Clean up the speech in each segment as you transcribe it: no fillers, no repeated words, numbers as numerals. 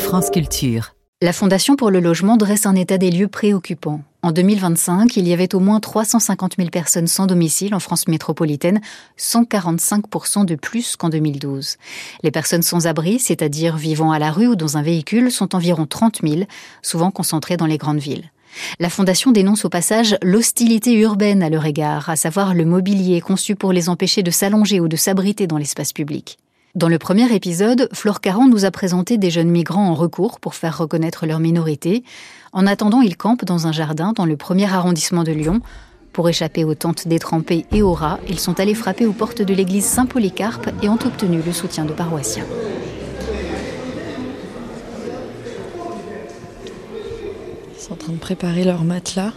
France Culture. La Fondation pour le logement dresse un état des lieux préoccupant. En 2025, il y avait au moins 350 000 personnes sans domicile en France métropolitaine, 145% de plus qu'en 2012. Les personnes sans abri, c'est-à-dire vivant à la rue ou dans un véhicule, sont environ 30 000, souvent concentrées dans les grandes villes. La Fondation dénonce au passage l'hostilité urbaine à leur égard, à savoir le mobilier conçu pour les empêcher de s'allonger ou de s'abriter dans l'espace public. Dans le premier épisode, Flore Caron nous a présenté des jeunes migrants en recours pour faire reconnaître leur minorité. En attendant, ils campent dans un jardin dans le 1er arrondissement de Lyon. Pour échapper aux tentes détrempées et aux rats, ils sont allés frapper aux portes de l'église Saint-Polycarpe et ont obtenu le soutien de paroissiens. Ils sont en train de préparer leur matelas.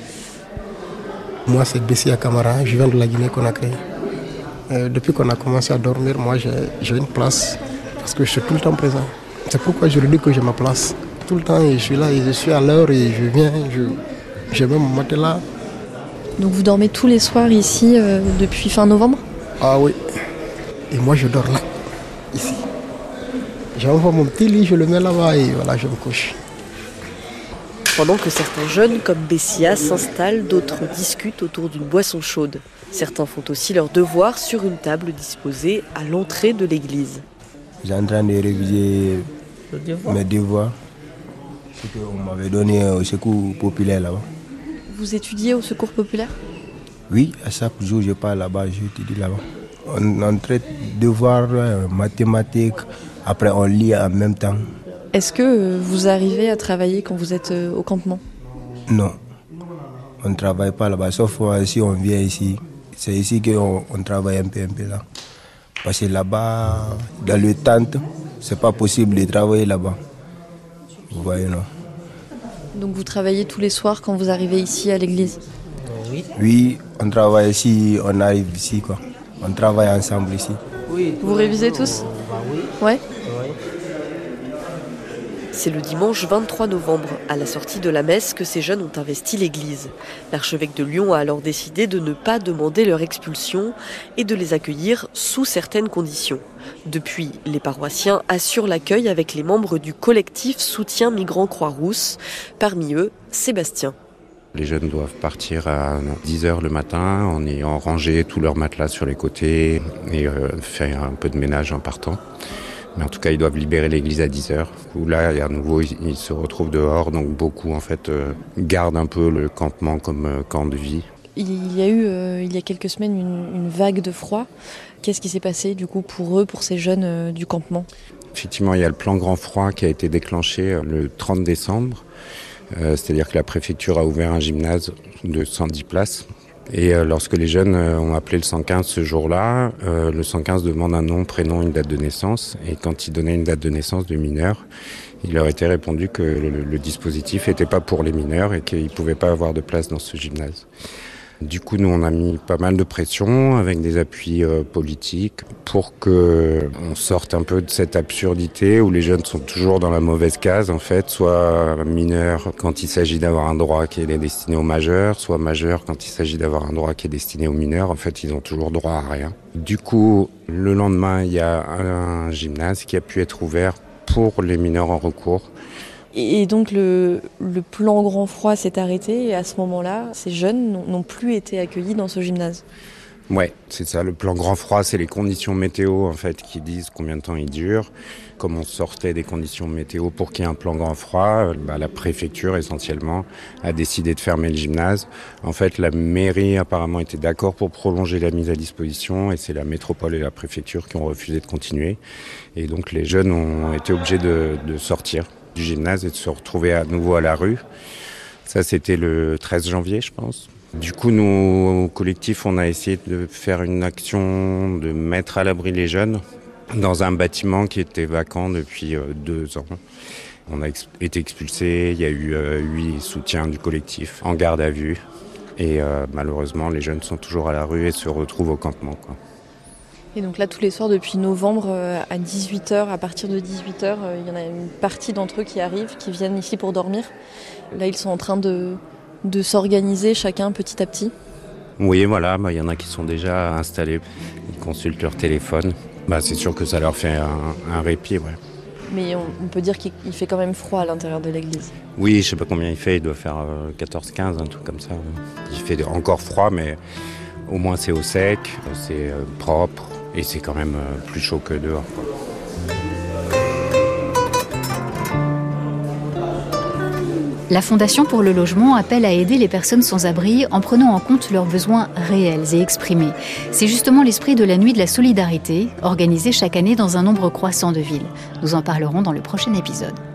Moi, c'est Bessia Camara, je viens de la Guinée-Conakry. Depuis qu'on a commencé à dormir, moi j'ai une place parce que je suis tout le temps présent. C'est pourquoi je lui dis que j'ai ma place. Tout le temps, je suis là et je suis à l'heure et je viens, j'ai même mon matelas. Donc vous dormez tous les soirs ici depuis fin novembre ? Ah oui. Et moi je dors là, ici. J'envoie mon petit lit, je le mets là-bas et voilà, je me couche. Pendant que certains jeunes, comme Bessia, s'installent, d'autres discutent autour d'une boisson chaude. Certains font aussi leurs devoirs sur une table disposée à l'entrée de l'église. J'ai en train de réviser mes devoirs. Ce qu'on m'avait donné au secours populaire là-bas. Vous étudiez au secours populaire ? Oui, à chaque jour je pars là-bas, j'étudie là-bas. On traite devoirs, mathématiques, après on lit en même temps. Est-ce que vous arrivez à travailler quand vous êtes au campement ? Non, on ne travaille pas là-bas, sauf si on vient ici. C'est ici qu'on travaille un peu là. Parce que là-bas, dans le tente, c'est pas possible de travailler là-bas. Vous voyez, non? Donc vous travaillez tous les soirs quand vous arrivez ici à l'église ? Oui, on travaille ici, on arrive ici, quoi. On travaille ensemble ici. Vous révisez tous ? Ouais. C'est le dimanche 23 novembre, à la sortie de la messe, que ces jeunes ont investi l'église. L'archevêque de Lyon a alors décidé de ne pas demander leur expulsion et de les accueillir sous certaines conditions. Depuis, les paroissiens assurent l'accueil avec les membres du collectif Soutien Migrants Croix-Rousse. Parmi eux, Sébastien. Les jeunes doivent partir à 10h le matin en ayant rangé tous leurs matelas sur les côtés et faire un peu de ménage en partant. Mais en tout cas, ils doivent libérer l'église à 10h. Où là, à nouveau, ils se retrouvent dehors. Donc beaucoup, en fait, gardent un peu le campement comme camp de vie. Il y a eu, il y a quelques semaines, une vague de froid. Qu'est-ce qui s'est passé, du coup, pour eux, pour ces jeunes du campement ? Effectivement, il y a le plan grand froid qui a été déclenché le 30 décembre. C'est-à-dire que la préfecture a ouvert un gymnase de 110 places. Et lorsque les jeunes ont appelé le 115 ce jour-là, le 115 demande un nom, prénom, une date de naissance. Et quand ils donnaient une date de naissance de mineur, il leur était répondu que le dispositif n'était pas pour les mineurs et qu'ils ne pouvaient pas avoir de place dans ce gymnase. Du coup, nous, on a mis pas mal de pression avec des appuis politiques pour qu'on sorte un peu de cette absurdité où les jeunes sont toujours dans la mauvaise case, en fait, soit mineurs quand il s'agit d'avoir un droit qui est destiné aux majeurs, soit majeurs quand il s'agit d'avoir un droit qui est destiné aux mineurs. En fait, ils ont toujours droit à rien. Du coup, le lendemain, il y a un gymnase qui a pu être ouvert pour les mineurs en recours. Et donc le plan grand froid s'est arrêté et à ce moment-là, ces jeunes n'ont plus été accueillis dans ce gymnase. Ouais, c'est ça. Le plan grand froid, c'est les conditions météo en fait qui disent combien de temps il dure. Comme on sortait des conditions météo pour qu'il y ait un plan grand froid, la préfecture essentiellement a décidé de fermer le gymnase. En fait, la mairie apparemment était d'accord pour prolonger la mise à disposition et c'est la métropole et la préfecture qui ont refusé de continuer. Et donc les jeunes ont été obligés de sortir du gymnase et de se retrouver à nouveau à la rue. Ça, c'était le 13 janvier, je pense. Du coup, nous, au collectif, on a essayé de faire une action, de mettre à l'abri les jeunes dans un bâtiment qui était vacant depuis 2 ans. On a été expulsés, il y a eu 8 soutiens du collectif en garde à vue. Et malheureusement, les jeunes sont toujours à la rue et se retrouvent au campement, quoi. Et donc là, tous les soirs, depuis novembre, à 18h, à partir de 18h, il y en a une partie d'entre eux qui arrivent, qui viennent ici pour dormir. Là, ils sont en train de s'organiser chacun petit à petit. Oui, voilà, il y en a qui sont déjà installés. Ils consultent leur téléphone. C'est sûr que ça leur fait un répit, ouais. Mais on peut dire qu'il fait quand même froid à l'intérieur de l'église. Oui, je sais pas combien il fait, il doit faire 14-15, un truc comme ça. Il fait encore froid, mais au moins c'est au sec, c'est propre et c'est quand même plus chaud que dehors, quoi. La Fondation pour le logement appelle à aider les personnes sans abri en prenant en compte leurs besoins réels et exprimés. C'est justement l'esprit de la Nuit de la Solidarité, organisée chaque année dans un nombre croissant de villes. Nous en parlerons dans le prochain épisode.